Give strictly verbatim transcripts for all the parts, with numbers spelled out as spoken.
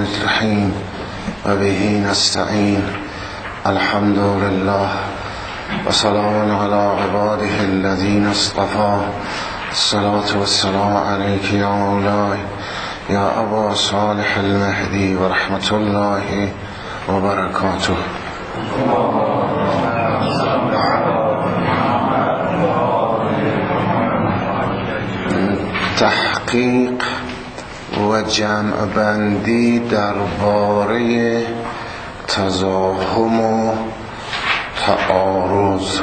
الرحمن الرحیم و به نستعین. الحمد لله و سلام علی عباده الذین اصطفى. الصلاة والسلام علیک یا مولاي یا ابا صالح المهدی و رحمت الله و برکاته. تحقیق و جمع بندی درباره تزاحم و تعارض.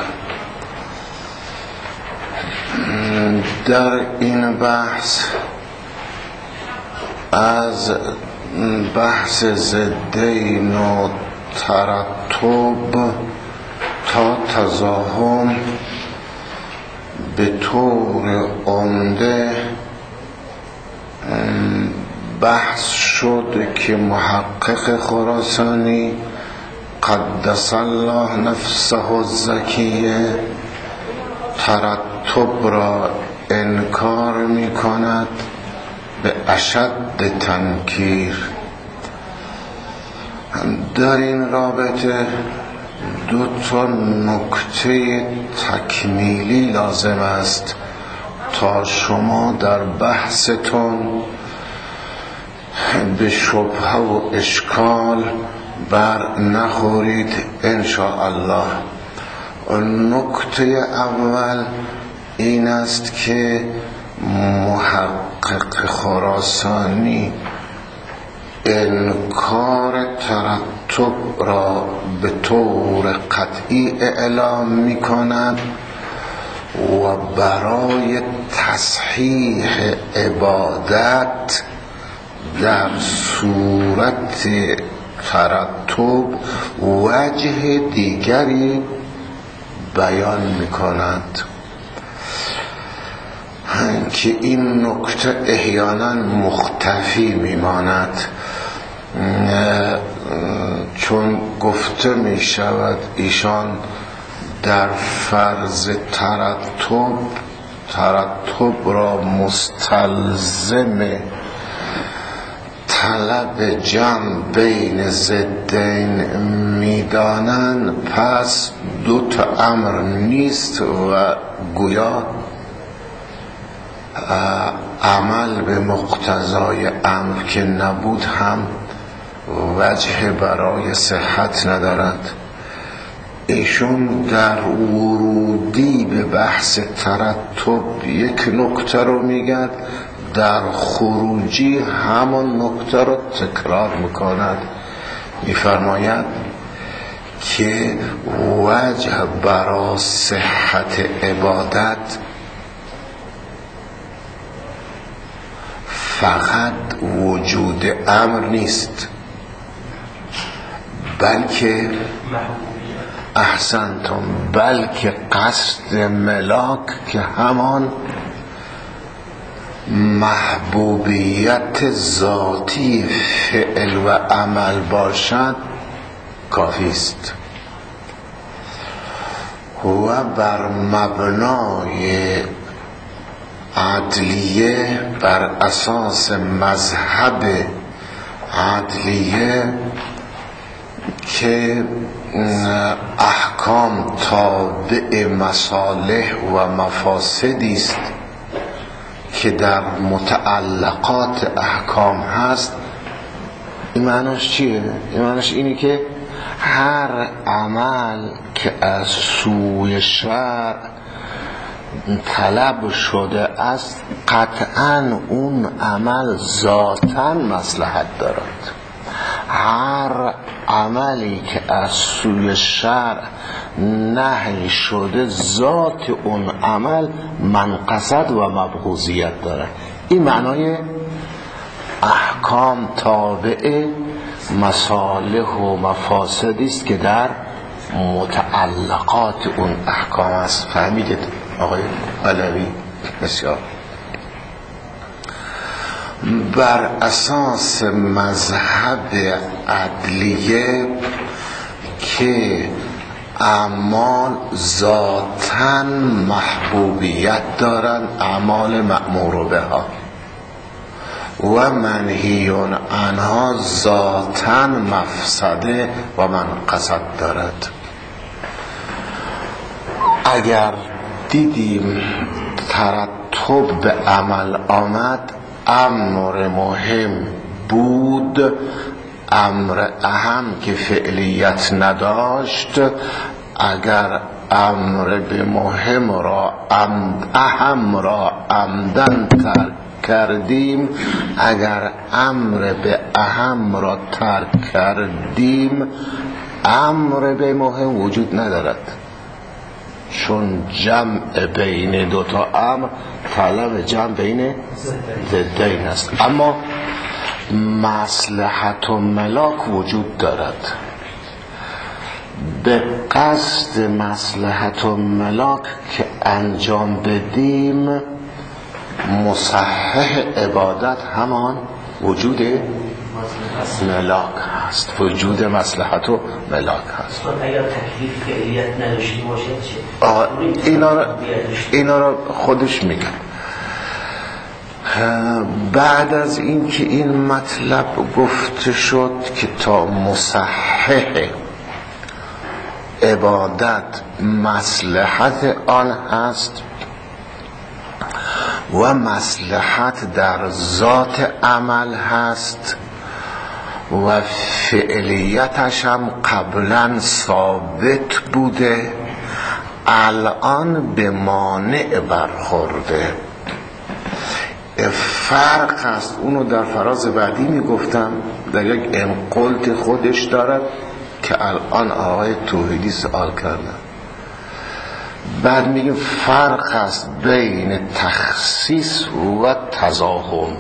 در این بحث از بحث ضدین و ترتب تا تزاحم به طور عمده بحث شد که محقق خراسانی قدس الله نفسه الزکیه ترتب را انکار می کند به اشد تنکیر. در این رابطه دو تا نکته تکمیلی لازم است تا شما در بحثتون به شبهه و اشکال بر نخورید انشاءالله. نکته اول این است که محقق خراسانی انکار ترتب را به طور قطعی اعلام می کند و برای تصحیح عبادت در صورت ترتب وجه دیگری بیان می کند که این نکته احیانا مختفی می ماند، چون گفته می شود ایشان در فرض ترتب ترتب را مستلزم طلب جمع بین ضدین میدانند، پس دو تا امر نیست و گویا عمل به مقتضای امر که نبود هم وجه برای صحت ندارد. ایشون در ورودی به بحث ترتب یک نکته رو میگد، در خروجی همان نکته رو تکرار میکند. میفرماید که وجه برای صحت عبادت فقط وجود امر نیست، بلکه احسنتم بلکه قصد ملاک که همان محبوبیت ذاتی فعل و عمل باشد کافی است. و بر مبنای عدلیه، بر اساس مذهب عدلیه که احکام تابع مصالح و مفاسدی است که در متعلقات احکام هست، این معناش چیه؟ این معناش اینه که هر عمل که از سوی شرع طلب شده است قطعاً اون عمل ذاتاً مصلحت دارد. هر عملی که از سوی شرع نهی شده ذات اون عمل منقصد و مبغوضیت دارد. این معنای احکام تابع مصالح و مفاسدی است که در متعلقات اون احکام است. فهمیدید آقای علوی؟ بسیار. بر اساس مذهب عدلیه که اعمال ذاتاً محبوبیت دارن، اعمال مأمور بها، و منهی عنها ذاتاً مفسده و منقصد دارد. اگر دیدیم ترتب به عمل آمد، امر مهم بود، امر اهم که فعلیت نداشت، اگر امر به مهم را عمد اهم را عمدن ترک کردیم، اگر امر به اهم را ترک کردیم، امر به مهم وجود ندارد، چون جمع بین دوتا امر طلب جمع بین ضدین است. اما مصلحت و ملاک وجود دارد. به قصد مصلحت و ملاک که انجام بدیم، مصحح عبادت همان وجود ملاک هست، وجود مصلحت و ملاک هست. اگر تکلیف فعلیت نداشته باشد چه؟ اینا را اینا را خودش میگه. بعد از اینکه این مطلب گفته شد که تا مصحح عبادت مصلحت آن هست و مصلحت در ذات عمل هست و فعلیتش هم قبلا ثابت بوده، الان به مانع برخورده. فرق است، اونو در فراز بعدی میگفتم، در یک انقلت خودش دارد که الان آقای توحیدی سوال کردن. بعد میگیم فرق است بین تخصیص و تضاهم.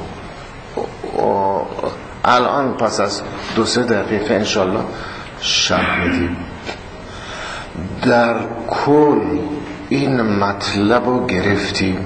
الان پس از دو سه دقیقه انشالله شرح میدیم. در کل این مطلب رو گرفتیم.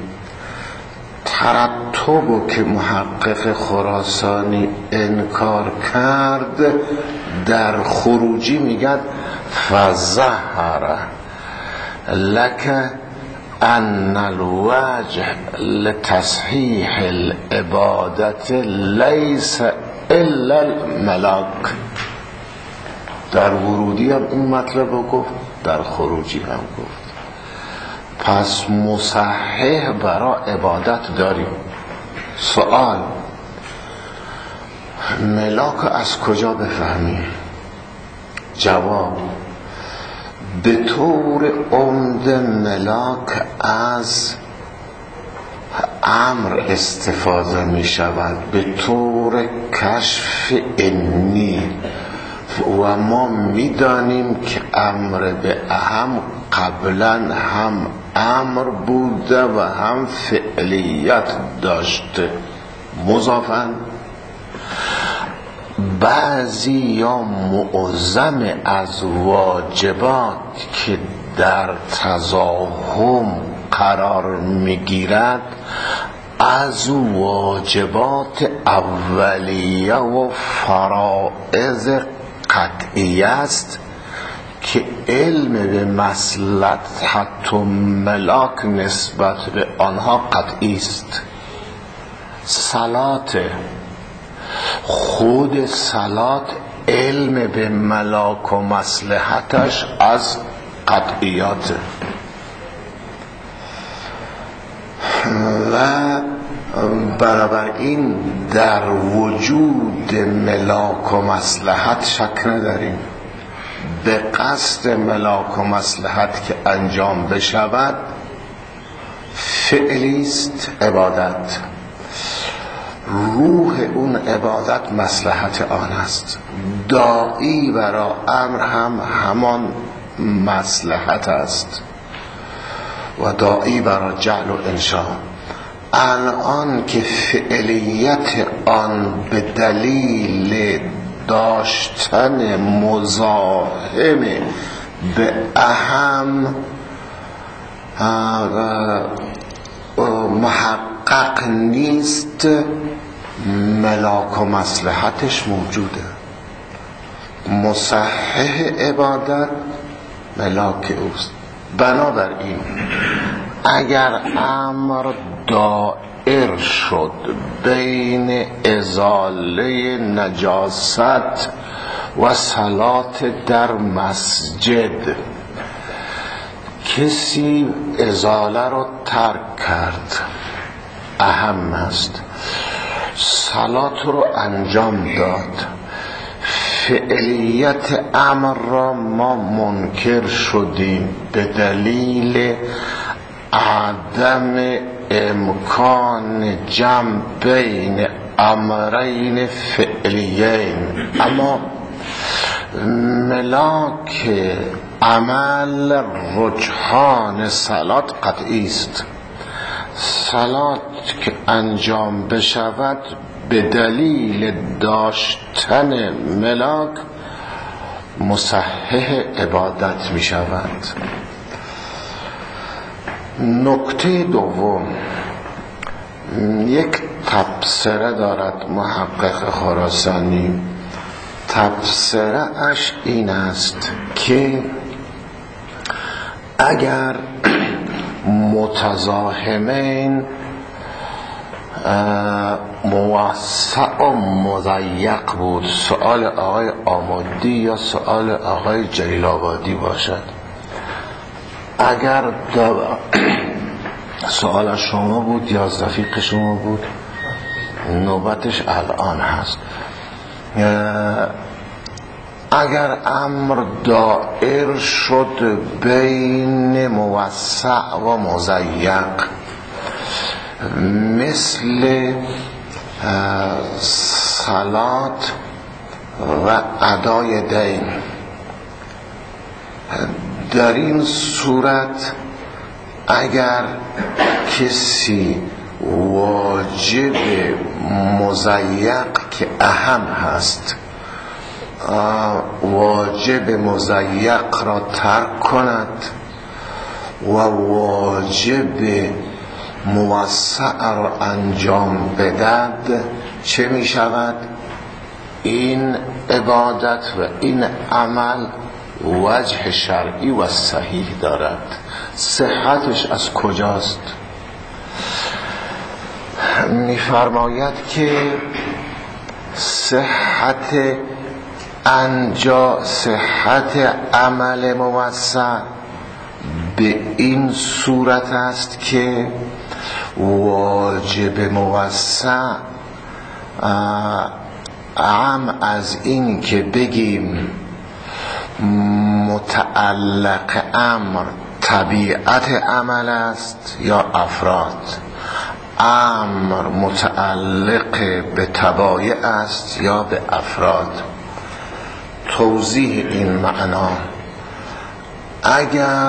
ترتبو که محقق خراسانی انکار کرد، در خروجی میگد فظهر لك ان الوجه لتصحیح العبادت لیس الا الملاک. در ورودی هم این مطلب رو گفت، در خروجی هم گفت. پس مصحح برای عبادت داریم. سوال ملاک از کجا بفهمیم؟ جواب به طور عمده ملاک از امر استفاده می شود، به طور کشف انی، و ما می دانیم که امر به اهم قبلا هم امر بوده و هم فعلیت داشته. مضافاً بعضی یا معظم از واجبات که در تضاهم قرار میگیرد از واجبات اولیه و فرائض قطعی است که علم به مصلحت و ملاک نسبت به آنها قطعی است. صلات، خود صلات علم به ملاک و مصلحتش از قطعیات و برابر این در وجود ملاک و مصلحت شک نداریم. به قصد ملاک و مصلحت که انجام بشود فعلیست عبادت، روح اون عبادت مصلحت آن است. داعی برای امر هم همان مصلحت است و داعی برای جعل و انشاء. الان که فعلیت آن به دلیل داشتن مزاحم به اهم محقق نیست، ملاک و مصلحتش موجوده. مصحح عبادت ملاک اوست. بنابراین اگر امر دائر شد بین ازاله نجاست و صلات در مسجد. کسی ازاله رو ترک کرد، اهم است، صلات رو انجام داد، فعلیت امر را ما منکر شدیم به دلیل عدم امکان جمع بین امرین فعلیین. اما ملاک عمل رجحان صلات قطعی است. صلات که انجام بشود به دلیل داشتن ملاک مصحح عبادت می شود. نکته دوم، یک تبصره دارد محقق خراسانی. تبصره اش این است که اگر متزاحمین موسع و مضیق بود، سؤال آقای آمادی یا سؤال آقای جلیل آبادی باشد، اگر سؤال شما بود یا رفیق شما بود، نوبتش الان هست. اگر امر دائر شد بین موسع و مضیق، مثل صلات و ادای دین، در این صورت اگر کسی واجب مضیق که اهم هست واجب مضیق را ترک کند و واجب موسع را انجام بدهد، چه می شود؟ این عبادت و این عمل وجه شرعی و صحیح دارد. صحتش از کجاست؟ می فرماید که صحت انجا صحت عمل موسع به این صورت است که واجب موسع عام از این که بگیم متعلق امر طبیعت عمل است یا افراد، امر متعلق به طبایع است یا به افراد. توضیح این معنا: اگر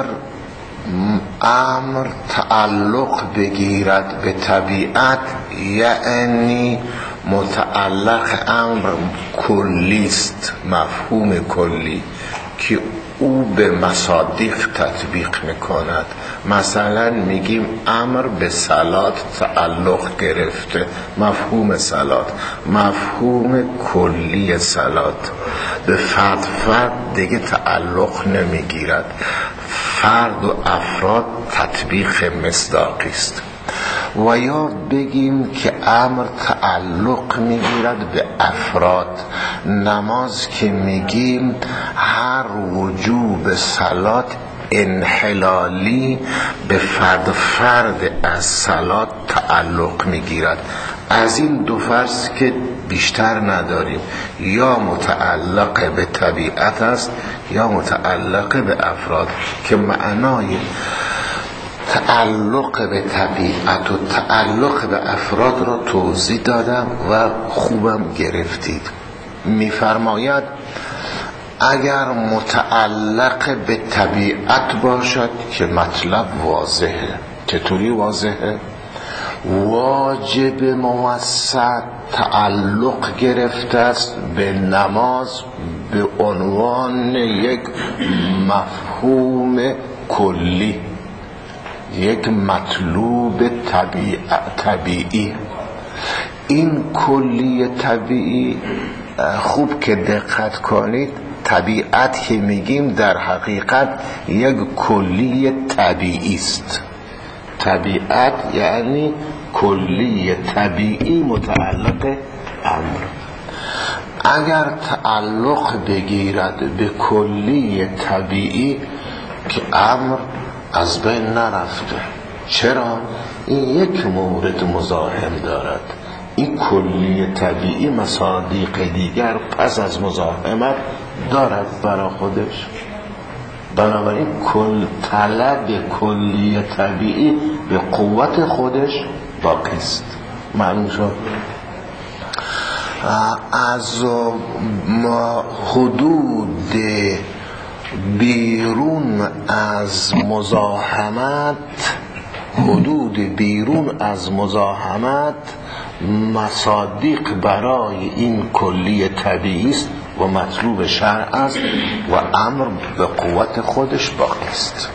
امر تعلق بگیرد به طبیعت، یعنی متعلق امر کلیست، مفهوم کلی که او به مصادیق تطبیق میکند. مثلا میگیم امر به صلات تعلق گرفته، مفهوم صلات، مفهوم کلی صلات به فرد فرد دیگه تعلق نمیگیرد، فرد و افراد تطبیق مصداقی است. و یا بگیم که امر تعلق میگیرد به افراد، نماز که میگیم هر وجوب صلات انحلالی به فرد فرد از صلات تعلق میگیرد. از این دو فرض که بیشتر نداریم، یا متعلق به طبیعت است یا متعلق به افراد، که معنای تعلق به طبیعت و تعلق به افراد را توضیح دادم و خوبم گرفتید. میفرماید اگر متعلق به طبیعت باشد که مطلب واضحه. چطوری واضحه؟ واجب موسع تعلق گرفته است به نماز به عنوان یک مفهوم کلی، یک مطلوب طبیعی. این کلی طبیعی خوب که دقت کنید، طبیعت که میگیم در حقیقت یک کلی طبیعی است. طبیعت یعنی کلی طبیعی متعلق امر. اگر تعلق بگیرد به کلی طبیعی که امر از بین نرفته. چرا؟ این یک مورد مزاحم دارد. این کلی طبیعی مصادیق دیگر پس از مزاحمت دارد برای خودش. بنابراین کل طلب کلی طبیعی به قوت خودش باقی است. معلوم شد؟ از حدود بیرون از مزاحمت حدود بیرون از مزاحمت مصادیق برای این کلی طبیعی است و مطلوب شرع است و امر به قوت خودش باقی است.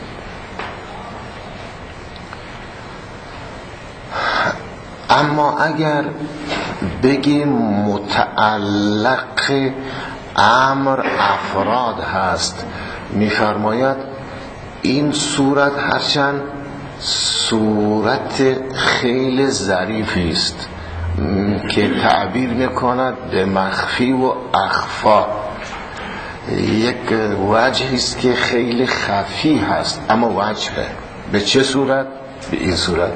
اما اگر بگیم متعلق امر افراد هست، می‌فرماید این صورت هرچند صورت خیلی ظریفی است که تعبیر می‌کند به مخفی و اخفا. یک وجهی است که خیلی خفی هست، اما وجهه به چه صورت؟ به این صورت: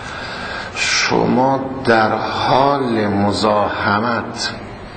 شما در حال مزاحمت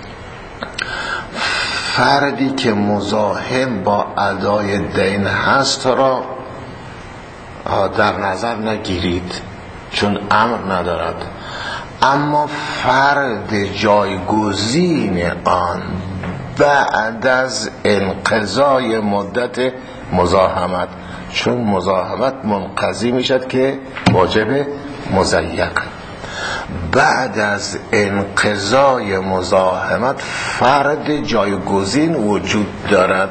فردی که مزاحم با ادای دین هست را در نظر نگیرید، چون امر ندارد. اما فرد جایگزین آن بعد از انقضای مدت مزاحمت، چون مزاحمت منقضی میشد که واجب مضیق، بعد از انقضای مزاحمت فرد جایگزین وجود دارد.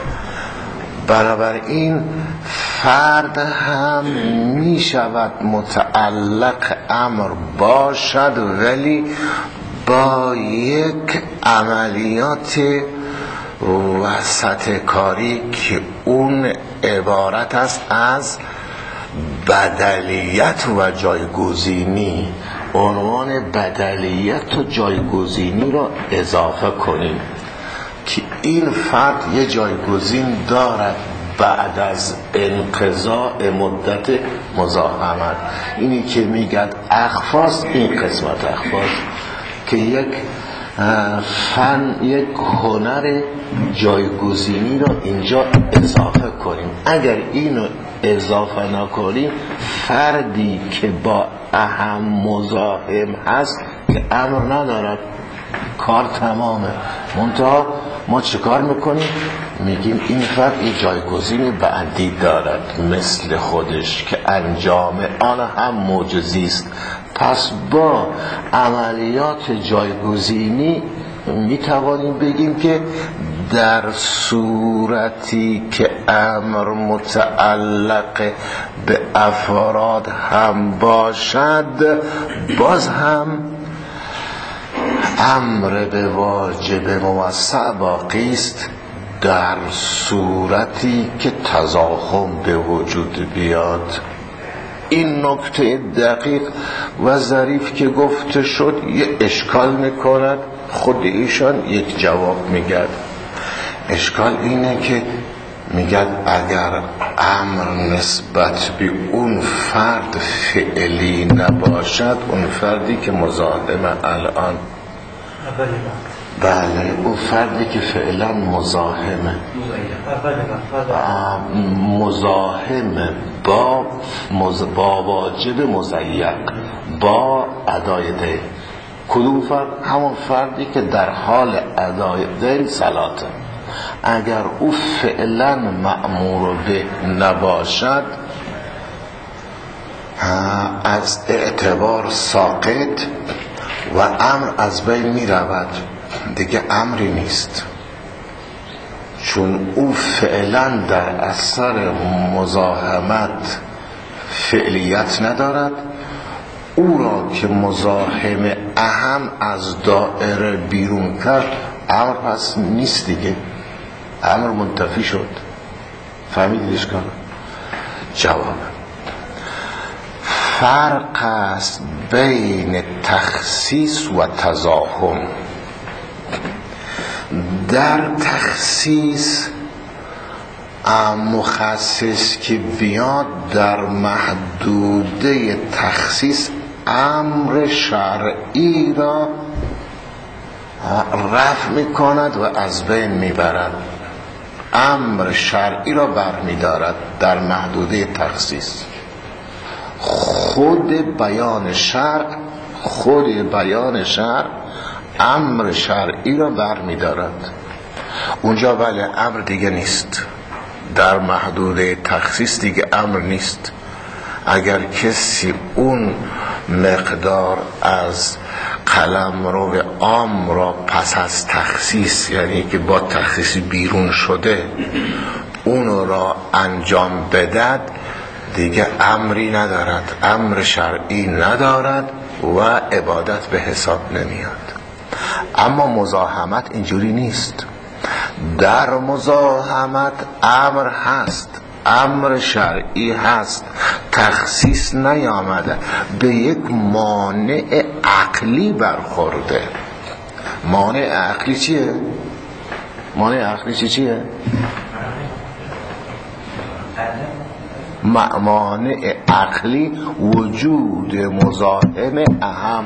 بنابراین فرد هم می شود متعلق امر باشد، ولی با یک عملیات وسط کاری که اون عبارت است از بدلیت و جایگزینی. عنوان بدلیت و جایگزینی را اضافه کنیم که این فرد یه جایگزین دارد بعد از انقضاء مدت مزاحمت. اینی که میگد اخفاست، این قسمت اخفاست که یک فن، یک هنر جایگزینی را اینجا اضافه کنیم. اگر اینو اضافه نکنیم، فردی که با اهم مزاحم هست که امر ندارد، کار تمامه. منتها ما چه کار میکنیم؟ میگیم این فرد یه جایگزین بعدی دارد مثل خودش که انجام آن هم معجزی است. پس با عملیات جایگزینی میتوانیم بگیم که در صورتی که امر متعلق به افراد هم باشد، باز هم امر به واجب موسع باقی است در صورتی که تضاخم به وجود بیاد. این نکته دقیق و ظریف که گفته شد یه اشکال میکند، خود ایشان یک جواب میگد. اشکال اینه که میگد اگر امر نسبت به اون فرد فعلی نباشد، اون فردی که مزاحمه الان، بله اون فردی که فعلا مزاحمه مزاحمه با مز... با واجب مضیق، با ادای دین. کدوم فرد؟ همون فردی که در حال ادای دین صلاته. اگر او فعلا مأمور به نباشد، از اعتبار ساقط و امر از بین می رود، دیگه امری نیست، چون او فعلا در اثر مزاحمت فعلیت ندارد. او را که مزاحم اهم از دائره بیرون کرد، امر پس نیست دیگه، امر منتفی شد. فهمیدیش کنم؟ جواب فرق است بین تخصیص و تزاحم. در تخصیص مخصص که بیاد در محدوده تخصیص امر شرعی را رفع می کند و از بین می برد، امر شرعی را بر می دارد در محدوده تخصیص. خود بیان شرع خود بیان شرع امر شرعی را بر می دارد. اونجا ولی امر دیگه نیست، در محدوده تخصیص دیگه امر نیست. اگر کسی اون مقدار از قلمرو عام را پس از تخصیص، یعنی که با تخصیص بیرون شده، اون را انجام بدد، دیگه امری ندارد، امر شرعی ندارد و عبادت به حساب نمیاد. اما مزاحمت اینجوری نیست. در مزاحمت امر هست، امر شرعی هست، تخصیص نیامده، به یک مانع عقلی برخورده. مانع عقلی چیه؟ مانع عقلی چی چیه؟ مانع عقلی وجود مزاحم اهم،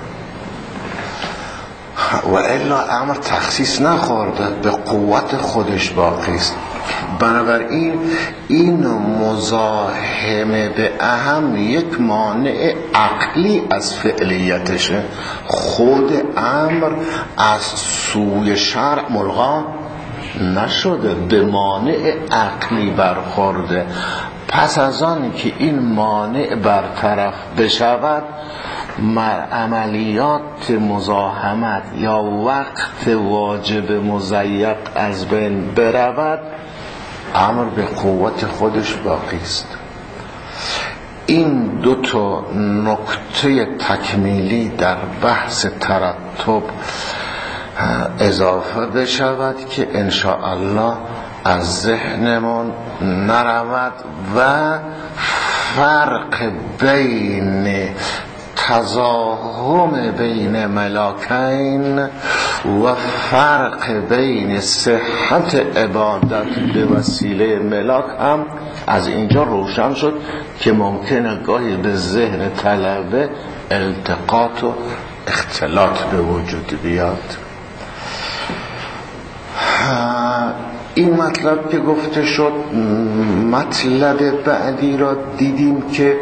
و الا امر تخصیص نخورده، به قوت خودش باقی است. بنابراین این مزاحمه به اهم یک مانع عقلی از فعلیتشه. خود امر از سوی شرع ملغا نشده، به مانع عقلی برخورده. پس از آن که این مانع برطرف بشود، عملیات مزاحمت یا وقت واجب مضیق از بین برود، امر به قوت خودش باقی است. این دو تا نکته تکمیلی در بحث ترتب اضافه بشود که انشاءالله از ذهنمون نرود و فرق بین تزاحم بین ملاکین و فرق بین صحت عبادت به وسیله ملاک هم از اینجا روشن شد که ممکنه گاهی به ذهن طلبه التقاط و اختلاط به وجود بیاد. این مطلب که گفته شد، مطلب بعدی را دیدیم که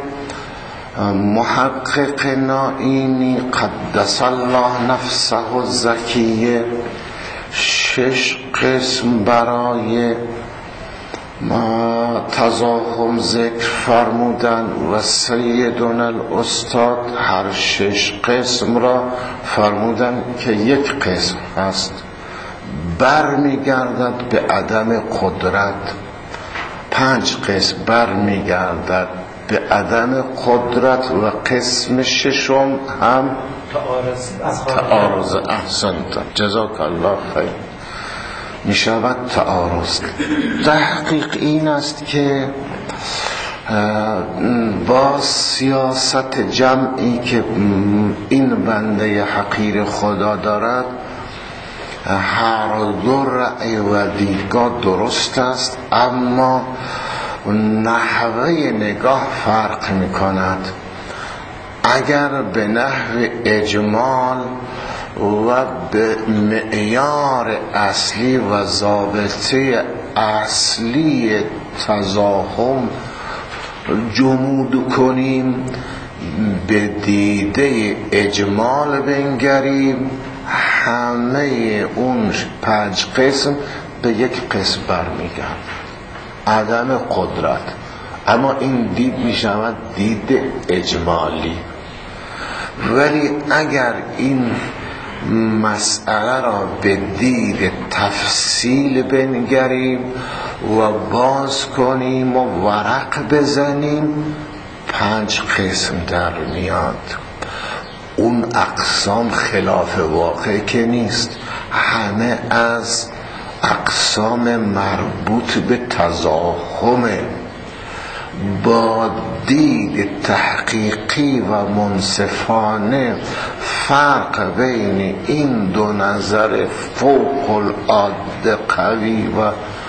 محقق نائینی قدس الله نفسه الزکیه شش قسم برای تزاحم ذکر فرمودن و سیدنا الاستاد هر شش قسم را فرمودن که یک قسم هست بر میگردد به عدم قدرت، پنج قسم بر میگردد به عدم قدرت و قسم ششم هم تعارض. احسنت، جزاک الله خیر، می شود تعارض. تحقیق این است که با سیاست جمعی که این بنده حقیر خدا دارد، هر دو رأی و دیدگاه درست است، اما نحوه نگاه فرق می کند. اگر به نحو اجمال و به معیار اصلی و ضابطه اصلی تزاحم جمود کنیم، به دیده اجمال بنگریم، همه اون پنج قسم به یک قسم برمیگرد، عدم قدرت. اما این دید می شود دید اجمالی. ولی اگر این مسئله را به دید تفصیل بنگریم و باز کنیم و ورق بزنیم، پنج قسم در میاد. اون اقسام خلاف واقع که نیست، همه از اقسام مربوط به تزاحم با دید تحقیقی و منصفانه فرق بین این دو نظر فوق العاده قوی و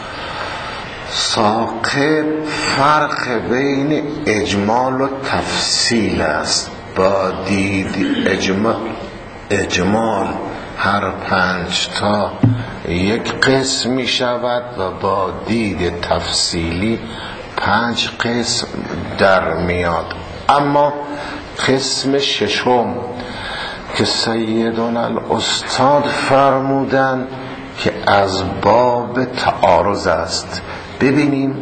ثاقب فرق بین اجمال و تفصیل است. با دید اجمال, اجمال هر پنج تا یک قسم می شود و با دید تفصیلی پنج قسم در میاد. اما قسم ششم که سیدنا الاستاد فرمودن که از باب تعارض است. ببینیم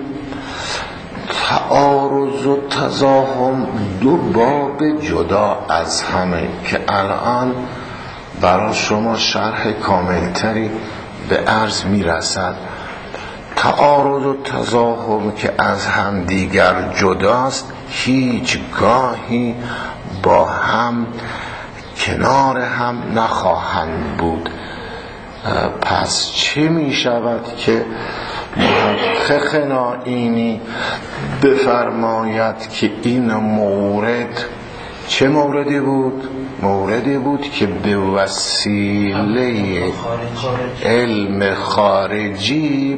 تعارض و تزاحم دو باب جدا از همه که الان برای شما شرح کاملتری به عرض میرسد. تعارض و تزاحم که از هم دیگر جداست هیچگاهی با هم کنار هم نخواهند بود. پس چه می شود که محقق نائینی بفرماید که این مورد چه موردی بود؟ موردی بود که به وسیله علم خارجی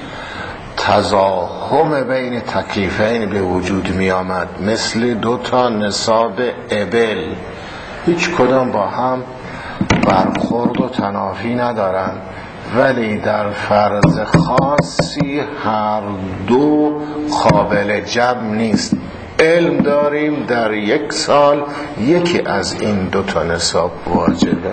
تزاحم بین تکلیفین به وجود می آمد، مثل دو تا نصاب ابل هیچ کدام با هم برخورد و تنافی ندارن، ولی در فرض خاصی هر دو قابل جمع نیست. علم داریم در یک سال یکی از این دو تا نصاب واجبه.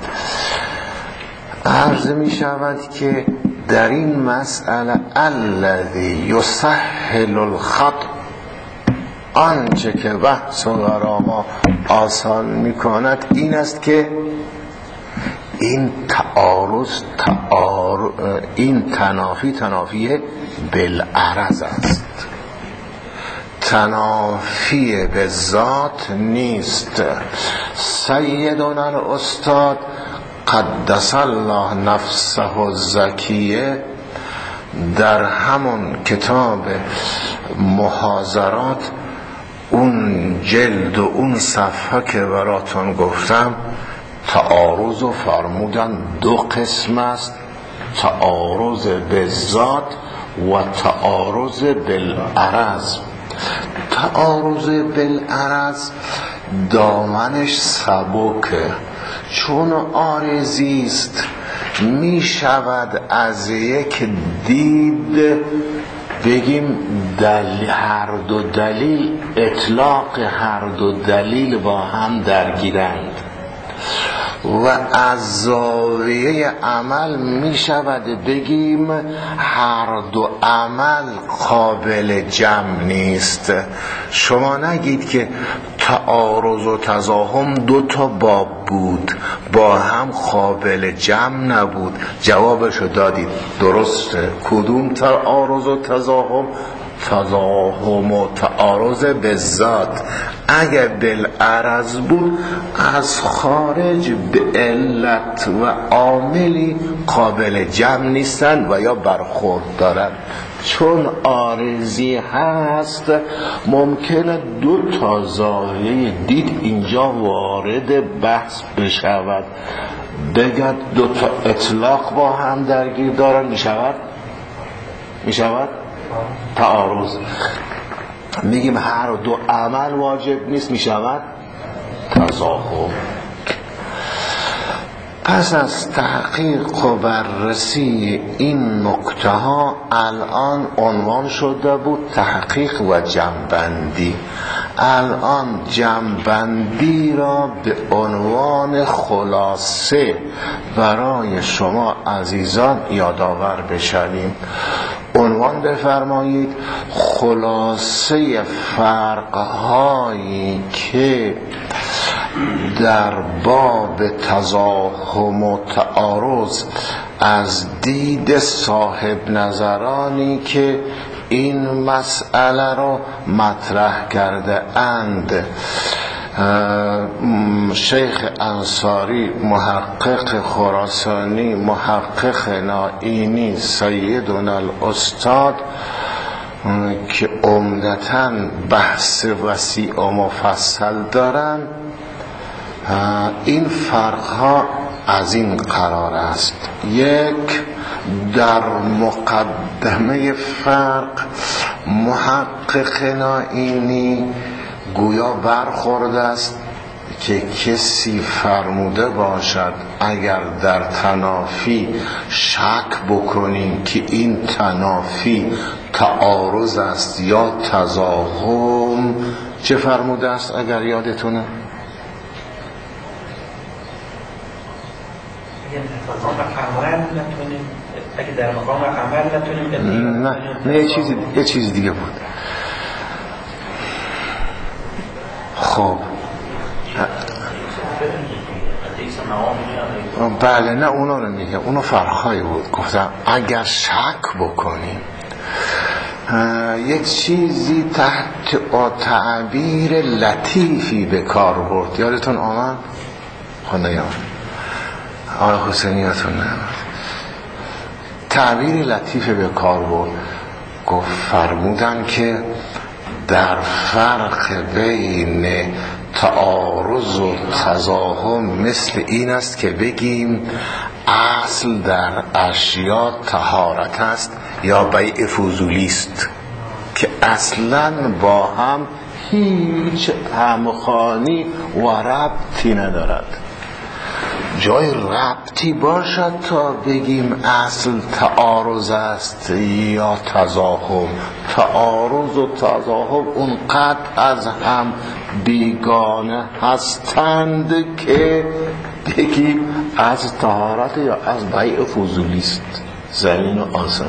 عرض می شود که در این مسئله الذی یسهل الخطأ، آنچه که بحث و غراما آسان می کند این است که این تعارض تعارض این تنافی تنافی بالعرض است، تنافی به ذات نیست. سیدنا الاستاد قدس الله نفسه الزکیه در همون کتاب محاضرات اون جلد و اون صفحه که براتون گفتم تعارض و فرمودن دو قسم است، تعارض به ذات و تعارض بالعرض. تعارض بالعرض دامنش سبکه، چون عارضی است می شود از یک دید بگیم دلیل هر دو دلیل اطلاق هر دو دلیل با هم درگیرند و از زاویه عمل می شود بگیم هر دو عمل قابل جمع نیست. شما نگید که تعارض و تزاحم دو تا باب بود با هم قابل جمع نبود. جوابشو دادید درسته. کدوم تعارض و تزاحم؟ تزاحم و تعارض به ذات. اگر بالعرض بود از خارج به علت و عاملی قابل جمع نیستن و یا برخورد دارن. چون عارضی هست ممکنه دو تا زاویه دید اینجا وارد بحث بشود، بگد دو تا اطلاق با هم درگیر دارن، میشود میشود تعارض. میگیم هر دو عمل واجب نیست، میشود تزاحم. پس از تحقیق و بررسی این نکته ها الان عنوان شده بود تحقیق و جمع‌بندی. الان جمع‌بندی را به عنوان خلاصه برای شما عزیزان یادآور بشویم. عنوان بفرمایید خلاصه فرق‌هایی که در باب تزاحم و تعارض از دید صاحب نظرانی که این مسئله را مطرح کرده اند. شیخ انصاری، محقق خراسانی، محقق نائینی، سیدنا الاستاد که عمدتاً بحث وسیع و مفصل دارن، این فرقها از این قرار است: یک، در مقدمه فرق محقق نائینی گویا برخورده است که کسی فرموده باشد اگر در تنافی شک بکنیم که این تنافی تعارض است یا تضاهم، چه فرموده است اگر یادتونه؟ اگه در مقام عمل نتونیم، نه نه یه چیزی یه چیز دیگه بود. خب بله، نه اونا رو میگم، اونا فرق‌هایی بود. گفتم اگر شک بکنیم یک چیزی تحت تعبیر لطیفی به کار برد. یادتون آمد؟ خب نیام آقای حسینیاتون نه تعبیر لطیفی به کار برد. گفت فرمودن که در فرق بین تعارض و تضاهم مثل این است که بگیم اصل در اشیا طهارت است یا بیع فضولی است، که اصلا با هم هیچ همخوانی و ربطی ندارد. جای ربطی باشد تا بگیم اصل تعارض است یا تضاهم. تعارض و تضاهم اونقدر از هم بیگانه هستند که بگیم از طهارت یا از بیع فضولی است، زمین و آسمان.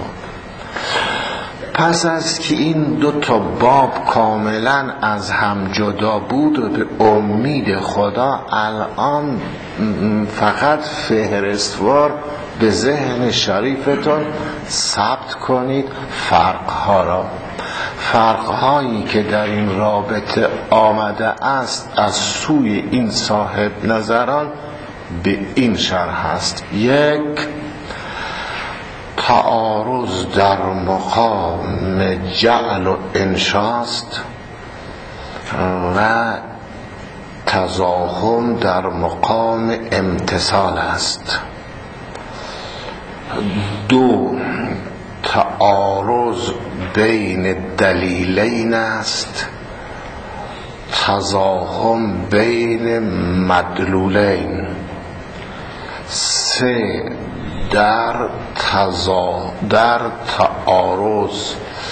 پس از که این دو تا باب کاملا از هم جدا بود و به امید خدا الان فقط فهرستوار به ذهن شریفتون ثبت کنید فرقها را. فرقهایی که در این رابطه آمده است از سوی این صاحب نظران به این شرح است: یک، تعارض در مقام جعل و انشاست و تضاهم در مقام امتثال است. دو، تعارض بین دلیلین است، تضاهم بین مدلولین. سه، در تضا در تعارض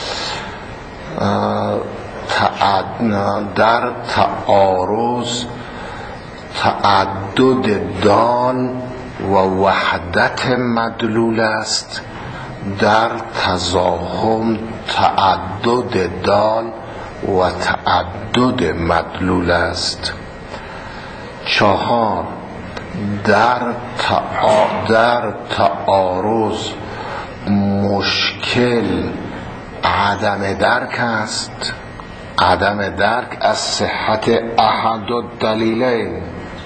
در تعارض تعدد دال و وحدت مدلول است، در تضاهم تعدد دال و تعدد مدلول است. چهار، در تعا... در تعارض مشکل عدم درک است، عدم درک از صحت احد الدلیلین.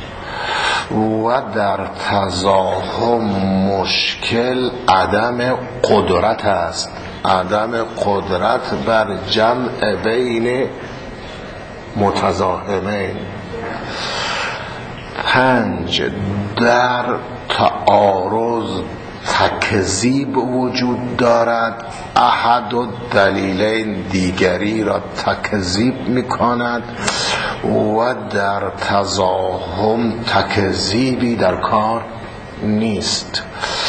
و در تضاهم مشکل عدم قدرت است، عدم قدرت بر جمع بین متضاهمین. پنج، در تعارض تکذیب وجود دارد، احد الدلیلین دیگری را تکذیب می کند و در تضاهم تکذیبی در کار نیست.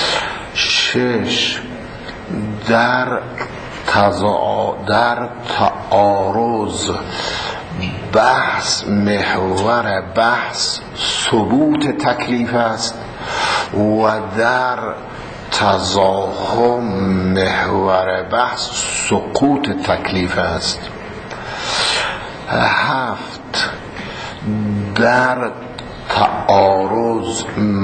شش، در تضا... در تعارض بحث محور بحث ثبوت تکلیف است و در تضاهم محور بحث سقوط تکلیف است. هفت، در تعارض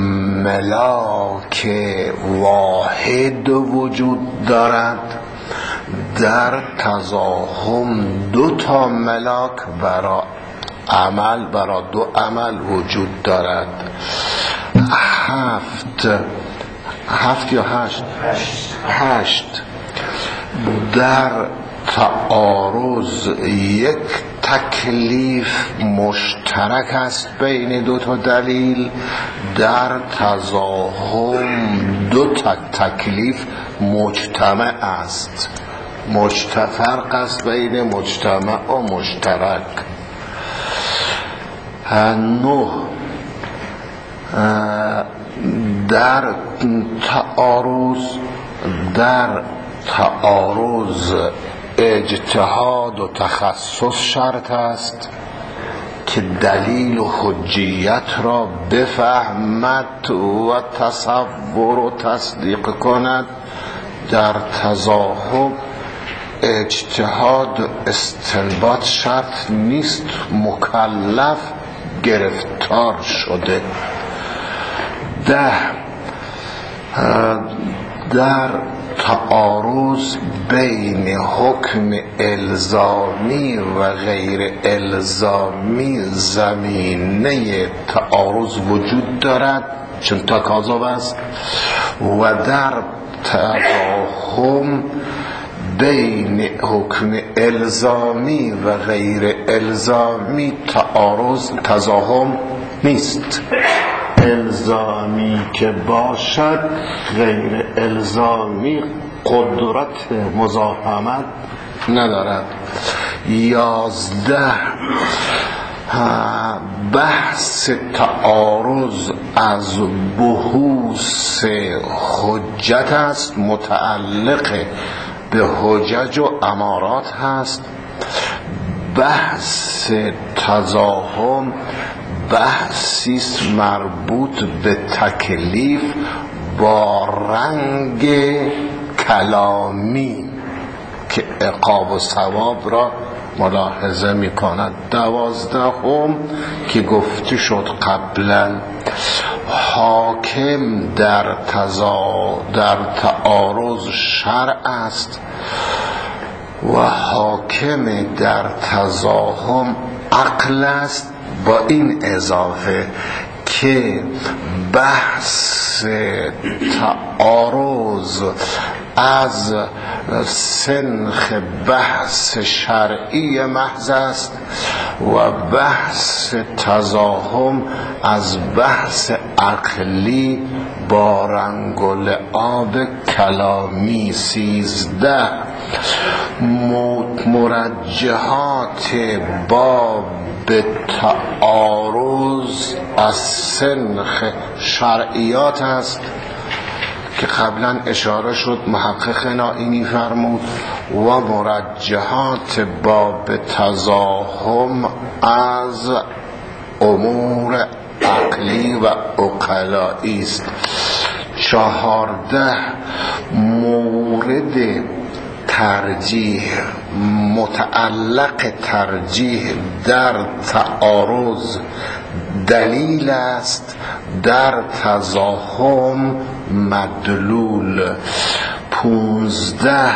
ملاک واحد وجود دارد، در تضاهم دو تا ملاک برای عمل برای دو عمل وجود دارد. هفت هفت یا هشت هشت در تعارض یک تکلیف مشترک است بین دو تا دلیل، در تزاحم دو تا تکلیف مجتمع است. مشترک است بین مجتمع و مشترک. نه، در تعارض در تعارض اجتهاد و تخصص شرط است که دلیل و حجیت را بفهمد و تصور و تصدیق کند. در تزاحم اجتهاد و استنباط شرط نیست، مکلف گرفتار شده. ده، در تعارض بین حکم الزامی و غیر الزامی زمینه تعارض وجود دارد چون تکاذب است، و در تزاحم بین حکم الزامی و غیر الزامی تعارض تزاحم نیست. الزامی که باشد غیر الزامی قدرت مزاحمت ندارد. یازده، بحث تعارض از بحوث حجت است، متعلق به حجج و امارات هست. بحث تزاحم بحثی است مربوط به تکلیف با رنگ کلامی که عقاب و ثواب را ملاحظه می کند. دوازدهم که گفته شد قبلا، حاکم در تزا در تعارض شرع است و حاکم در تزاحم عقل است، با این اضافه که بحث تعارض از سنخ بحث شرعی محض است و بحث تزاحم از بحث عقلی با رنگ و لعاب کلامی. سیزده، مرجحات باب به تعارض از سنخ شرعیات است که قبلا اشاره شد، محقق نائینی فرمود، و مرجحات باب تزاحم از امور عقلی و عقلائی است. چهارده، مورد ترجیح متعلق ترجیح در تعارض دلیل است، در تزاحم مدلول. پونزده،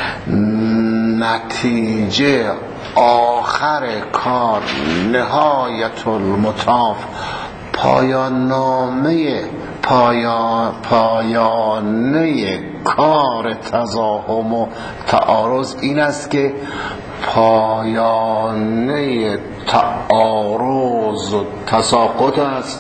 نتیجه آخر کار، نهایت المطاف، پایان نامه پایا پایانه کار تزاحم و تعارض این است که پایانه تعارض و تساقط است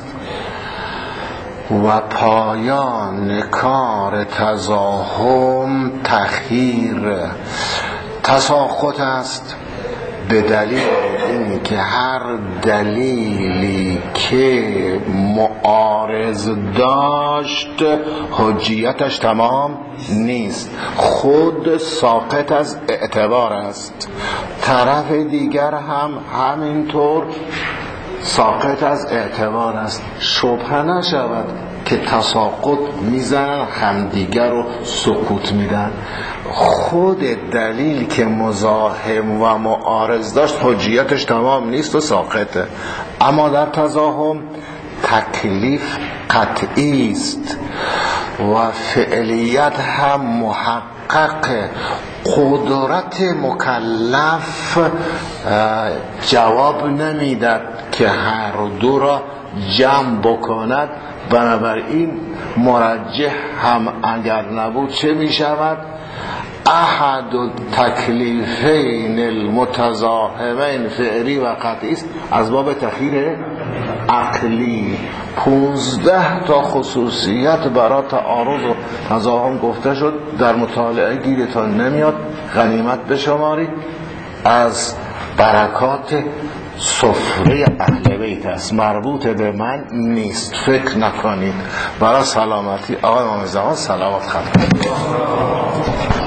و پایان کار تزاحم تخییر تساقط است، به دلیل اینی که هر دلیلی که معارض داشت حجیتش تمام نیست، خود ساقط از اعتبار است. طرف دیگر هم همینطور ساقط از اعتبار است. شبهه نشود که تساقط میزنن همدیگر رو سکوت میدن. خود دلیل که مزاحم و معارض داشت حجیتش تمام نیست و ساقطه. اما در تزاحم تکلیف قطعی است و فعلیت هم محقق. قدرت مکلف جواب نمیداد که هر دو را جمع بکند، بنابراین مرجح هم اگر نبود چه می شود؟ احد التکلیفین المتزاحمین فعلی و قطعی است از باب تخییر عقلی. پونزده تا خصوصیت برای تعارض و تزاحم گفته شد، در مطالعه گیرتان نمیاد، غنیمت بشمارید. از برکات سفره اهل بیت است، مربوط به من نیست، فکر نکنید. برای سلامتی آقای امام زمان صلوات ختم.